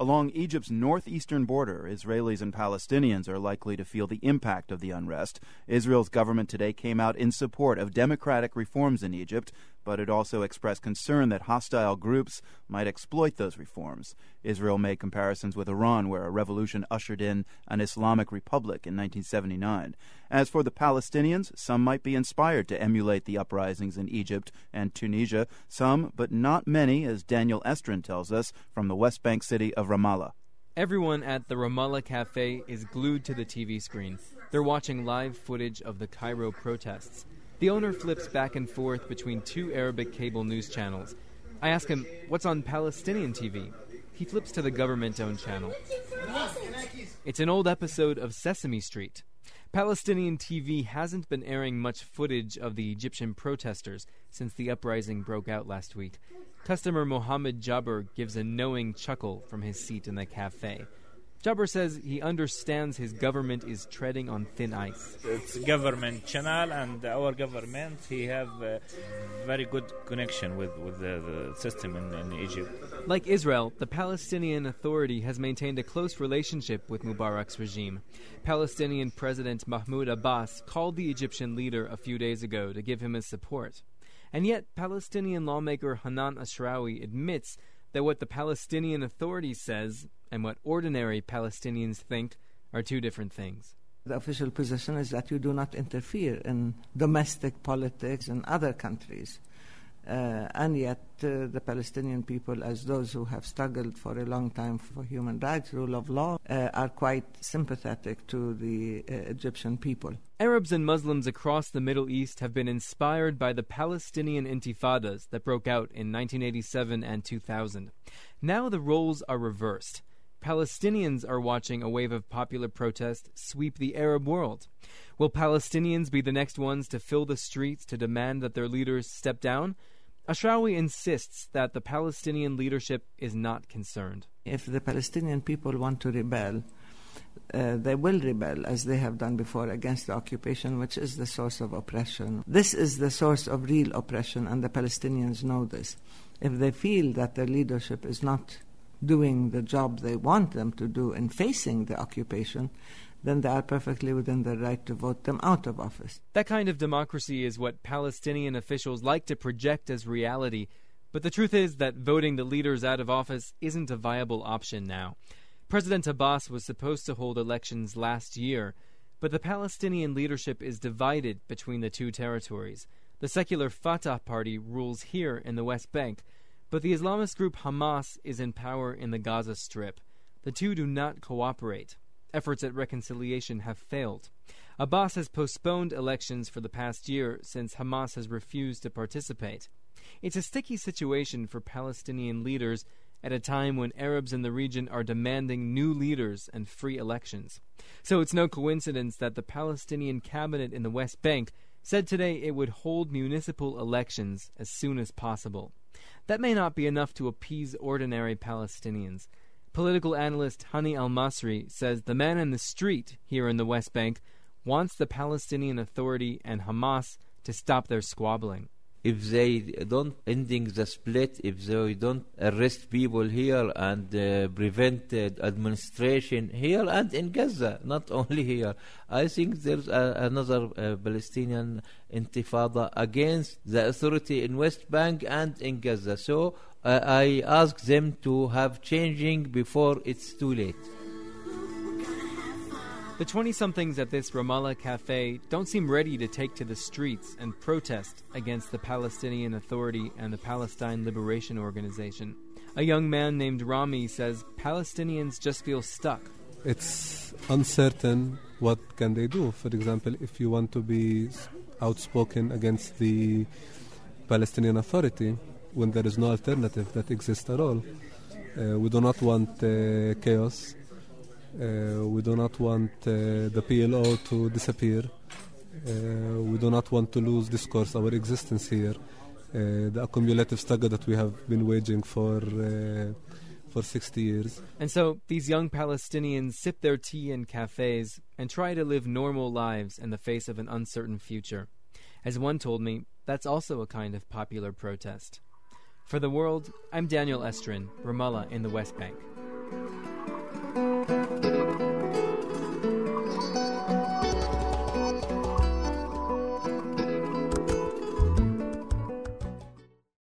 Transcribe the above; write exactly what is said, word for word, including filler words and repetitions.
Along Egypt's northeastern border, Israelis and Palestinians are likely to feel the impact of the unrest. Israel's government today came out in support of democratic reforms in Egypt, but it also expressed concern that hostile groups might exploit those reforms. Israel made comparisons with Iran, where a revolution ushered in an Islamic republic in nineteen seventy-nine. As for the Palestinians, some might be inspired to emulate the uprisings in Egypt and Tunisia. Some, but not many, as Daniel Estrin tells us, from the West Bank city of Ramallah. Everyone at the Ramallah Cafe is glued to the T V screen. They're watching live footage of the Cairo protests. The owner flips back and forth between two Arabic cable news channels. I ask him, what's on Palestinian T V? He flips to the government-owned channel. It's an old episode of Sesame Street. Palestinian T V hasn't been airing much footage of the Egyptian protesters since the uprising broke out last week. Customer Mohammed Jabber gives a knowing chuckle from his seat in the cafe. Jabber says he understands his government is treading on thin ice. It's government channel, and our government, he have a very good connection with, with the, the system in, in Egypt. Like Israel, the Palestinian Authority has maintained a close relationship with Mubarak's regime. Palestinian President Mahmoud Abbas called the Egyptian leader a few days ago to give him his support. And yet, Palestinian lawmaker Hanan Ashrawi admits that what the Palestinian Authority says and what ordinary Palestinians think are two different things. The official position is that you do not interfere in domestic politics in other countries. Uh, and yet uh, the Palestinian people, as those who have struggled for a long time for human rights, rule of law, uh, are quite sympathetic to the uh, Egyptian people. Arabs and Muslims across the Middle East have been inspired by the Palestinian intifadas that broke out in nineteen eighty-seven and two thousand. Now the roles are reversed. Palestinians are watching a wave of popular protest sweep the Arab world. Will Palestinians be the next ones to fill the streets to demand that their leaders step down? Ashrawi insists that the Palestinian leadership is not concerned. If the Palestinian people want to rebel, uh, they will rebel, as they have done before, against the occupation, which is the source of oppression. This is the source of real oppression, and the Palestinians know this. If they feel that their leadership is not doing the job they want them to do in facing the occupation, then they are perfectly within their right to vote them out of office. That kind of democracy is what Palestinian officials like to project as reality, but the truth is that voting the leaders out of office isn't a viable option now. President Abbas was supposed to hold elections last year, but the Palestinian leadership is divided between the two territories. The secular Fatah party rules here in the West Bank, but the Islamist group Hamas is in power in the Gaza Strip. The two do not cooperate. Efforts at reconciliation have failed. Abbas has postponed elections for the past year since Hamas has refused to participate. It's a sticky situation for Palestinian leaders at a time when Arabs in the region are demanding new leaders and free elections. So it's no coincidence that the Palestinian cabinet in the West Bank said today it would hold municipal elections as soon as possible. That may not be enough to appease ordinary Palestinians. Political analyst Hani Al-Masri says the man in the street here in the West Bank wants the Palestinian Authority and Hamas to stop their squabbling. If they don't ending the split, if they don't arrest people here and uh, prevent uh, administration here and in Gaza, not only here, I think there's a, another uh, Palestinian intifada against the authority in West Bank and in Gaza. So uh, I ask them to have changing before it's too late. The twenty-somethings at this Ramallah cafe don't seem ready to take to the streets and protest against the Palestinian Authority and the Palestine Liberation Organization. A young man named Rami says Palestinians just feel stuck. It's uncertain what can they do. For example, if you want to be outspoken against the Palestinian Authority, when there is no alternative that exists at all. Uh, we do not want uh, chaos. Uh, we do not want uh, the P L O to disappear. Uh, we do not want to lose discourse, our existence here. Uh, the accumulative struggle that we have been waging for uh, for sixty years. And so these young Palestinians sip their tea in cafes and try to live normal lives in the face of an uncertain future. As one told me, that's also a kind of popular protest. For The World, I'm Daniel Estrin, Ramallah in the West Bank.